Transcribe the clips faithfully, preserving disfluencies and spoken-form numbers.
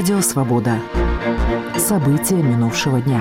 Радио «Свобода». События минувшего дня.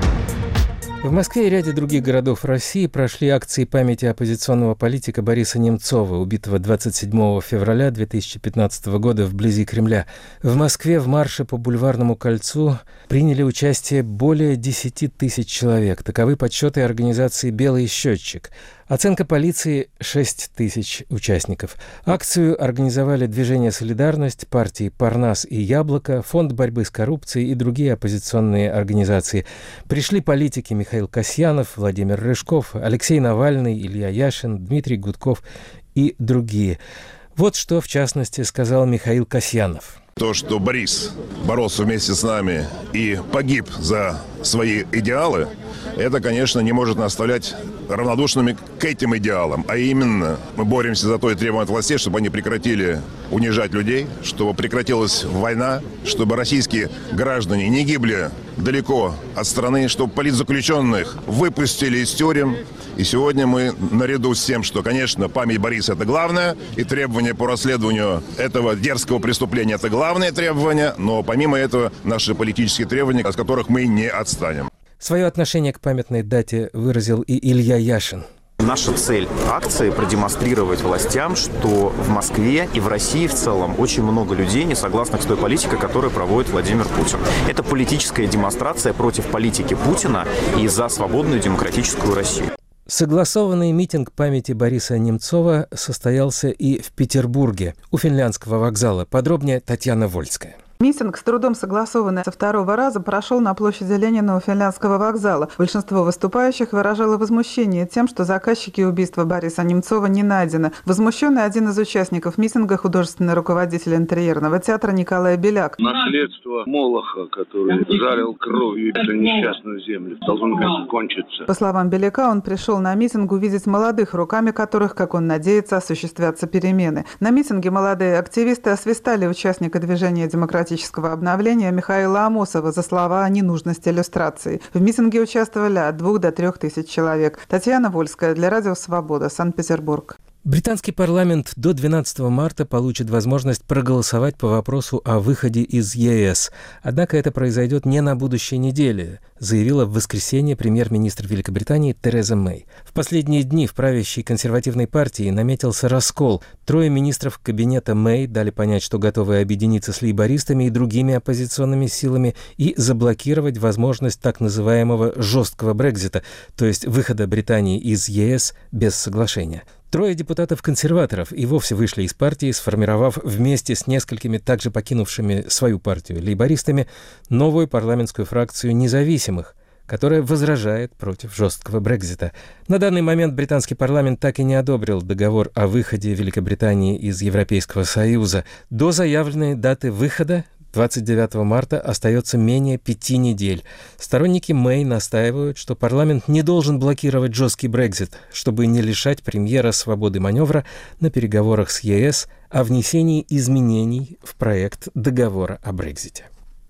В Москве и ряде других городов России прошли акции памяти оппозиционного политика Бориса Немцова, убитого двадцать седьмого февраля две тысячи пятнадцатого года вблизи Кремля. В Москве в марше по Бульварному кольцу приняли участие более десяти тысяч человек. Таковы подсчеты организации «Белый счетчик». Оценка полиции – шесть тысяч участников. Акцию организовали движение «Солидарность», партии «Парнас» и «Яблоко», Фонд борьбы с коррупцией и другие оппозиционные организации. Пришли политики Михаил Касьянов, Владимир Рыжков, Алексей Навальный, Илья Яшин, Дмитрий Гудков и другие. Вот что, в частности, сказал Михаил Касьянов. То, что Борис боролся вместе с нами и погиб за свои идеалы, это, конечно, не может нас оставлять равнодушными к этим идеалам. А именно, мы боремся за то и требуем от властей, чтобы они прекратили унижать людей, чтобы прекратилась война, чтобы российские граждане не гибли далеко от страны, чтобы политзаключенных выпустили из тюрем. И сегодня мы, наряду с тем, что, конечно, память Бориса – это главное, и требования по расследованию этого дерзкого преступления – это главные требования, но помимо этого наши политические требования, от которых мы не отстанем. Свое отношение к памятной дате выразил и Илья Яшин. Наша цель акции – продемонстрировать властям, что в Москве и в России в целом очень много людей, не согласных с той политикой, которую проводит Владимир Путин. Это политическая демонстрация против политики Путина и за свободную демократическую Россию. Согласованный митинг памяти Бориса Немцова состоялся и в Петербурге, у Финляндского вокзала. Подробнее Татьяна Вольская. Митинг, с трудом согласованный со второго раза, прошел на площади Ленина у Финляндского вокзала. Большинство выступающих выражало возмущение тем, что заказчики убийства Бориса Немцова не найдены. Возмущенный один из участников митинга, художественный руководитель интерьерного театра Николай Беляк. Наследство Молоха, который залил кровью эту несчастную землю, должно наконец кончиться. По словам Беляка, он пришел на митинг увидеть молодых, руками которых, как он надеется, осуществятся перемены. На митинге молодые активисты освистали участника движения демократического обновления Михаила Амосова за слова о ненужности иллюстрации. В митинге участвовали от двух до трех тысяч человек. Татьяна Вольская для Радио «Свобода», Санкт-Петербург. Британский парламент до двенадцатого марта получит возможность проголосовать по вопросу о выходе из ЕС. Однако это произойдет не на будущей неделе, заявила в воскресенье премьер-министр Великобритании Тереза Мэй. В последние дни в правящей консервативной партии наметился раскол. Трое министров кабинета Мэй дали понять, что готовы объединиться с лейбористами и другими оппозиционными силами и заблокировать возможность так называемого жесткого Брексита, то есть выхода Британии из ЕС без соглашения. Трое депутатов-консерваторов и вовсе вышли из партии, сформировав вместе с несколькими также покинувшими свою партию лейбористами новую парламентскую фракцию независимых, которая возражает против жесткого Брексита. На данный момент британский парламент так и не одобрил договор о выходе Великобритании из Европейского Союза. До заявленной даты выхода двадцать девятого марта остается менее пяти недель. Сторонники Мэй настаивают, что парламент не должен блокировать жесткий Брексит, чтобы не лишать премьера свободы маневра на переговорах с ЕС о внесении изменений в проект договора о Брексите.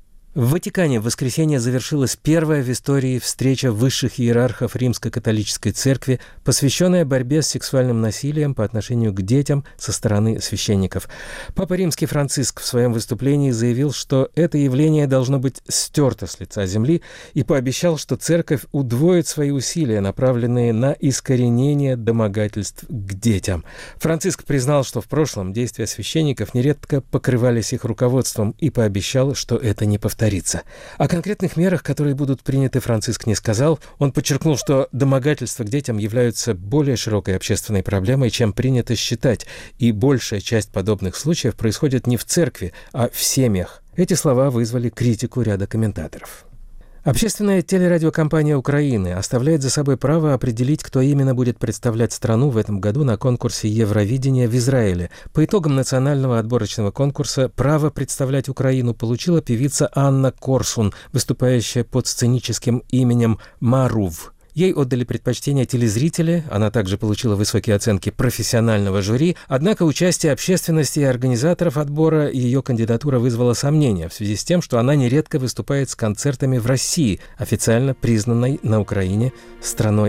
В Ватикане в воскресенье завершилась первая в истории встреча высших иерархов Римско-католической церкви, посвященная борьбе с сексуальным насилием по отношению к детям со стороны священников. Папа Римский Франциск в своем выступлении заявил, что это явление должно быть стерто с лица земли, и пообещал, что церковь удвоит свои усилия, направленные на искоренение домогательств к детям. Франциск признал, что в прошлом действия священников нередко покрывались их руководством, и пообещал, что это не повторится. О конкретных мерах, которые будут приняты, Франциск не сказал. Он подчеркнул, что домогательства к детям являются более широкой общественной проблемой, чем принято считать, и большая часть подобных случаев происходит не в церкви, а в семьях. Эти слова вызвали критику ряда комментаторов. Общественная телерадиокомпания Украины оставляет за собой право определить, кто именно будет представлять страну в этом году на конкурсе Евровидения в Израиле. По итогам национального отборочного конкурса право представлять Украину получила певица Анна Корсун, выступающая под сценическим именем Марув. Ей отдали предпочтение телезрители, она также получила высокие оценки профессионального жюри, однако участие общественности и организаторов отбора ее кандидатура вызвала сомнения в связи с тем, что она нередко выступает с концертами в России, официально признанной на Украине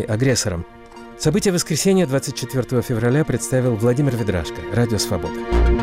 страной-агрессором. События воскресенья двадцать четвёртого февраля представил Владимир Ведрашко, Радио «Свобода».